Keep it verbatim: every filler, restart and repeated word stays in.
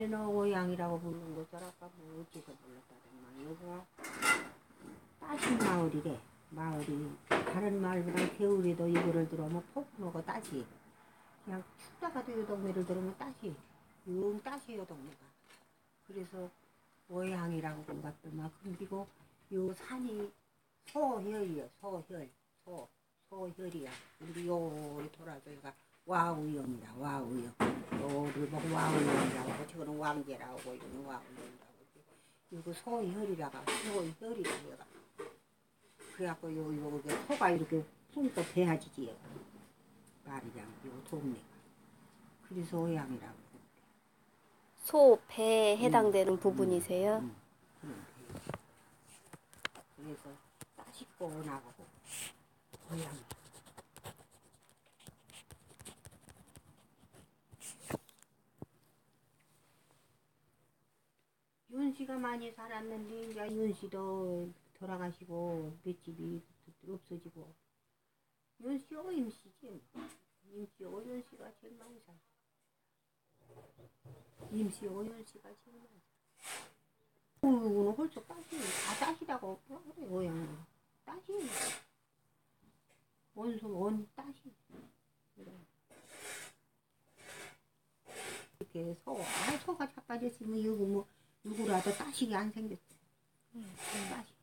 노고양이라고 부르는 것을 아까 뭐 어째서 불렀다더만 여기가 따신 마을이래. 마을이 다른 마을보다 겨울에도 이거를 들어오면 폭풍하고 따시 그냥 춥다가도 이 동네를 들어오면 따시 영 따시요 동네가. 그래서 고양이라고 그런것더만. 그리고 요 산이 소혈이요. 소혈 소 소혈이야. 그리고 요 돌아서 여기가 와우영이라 와우영. 요를 보고 와우영이라고 하고 저거는 왕제라고 하고 이거는 와우영이라고 하고 이거 소혈이라고 소혈이라고 해가. 그래갖고 요 요 소가 이렇게 숭떠 배하지지 얘가. 말이랑 요 동네가. 그래서 고양이라고. 소, 배에 해당되는 음, 부분이세요? 음, 음, 그래서 따숩고 나가고 고양이. 윤씨가 많이 살았는데 이제 윤씨도 돌아가시고 맷집이 없어지고 윤씨하고 임씨지. 임씨하고 윤씨가 제일 많이 살아. 임씨하고 윤씨가 제일 많이 살아. 이거는 홀쭉 따시 다 따시라고 그래 고양이. 따시 원수 원 따시. 그래. 이렇게 소, 아 소가 자빠졌으면 이거 뭐 누구라도 따시게 안 생겼어. 따시.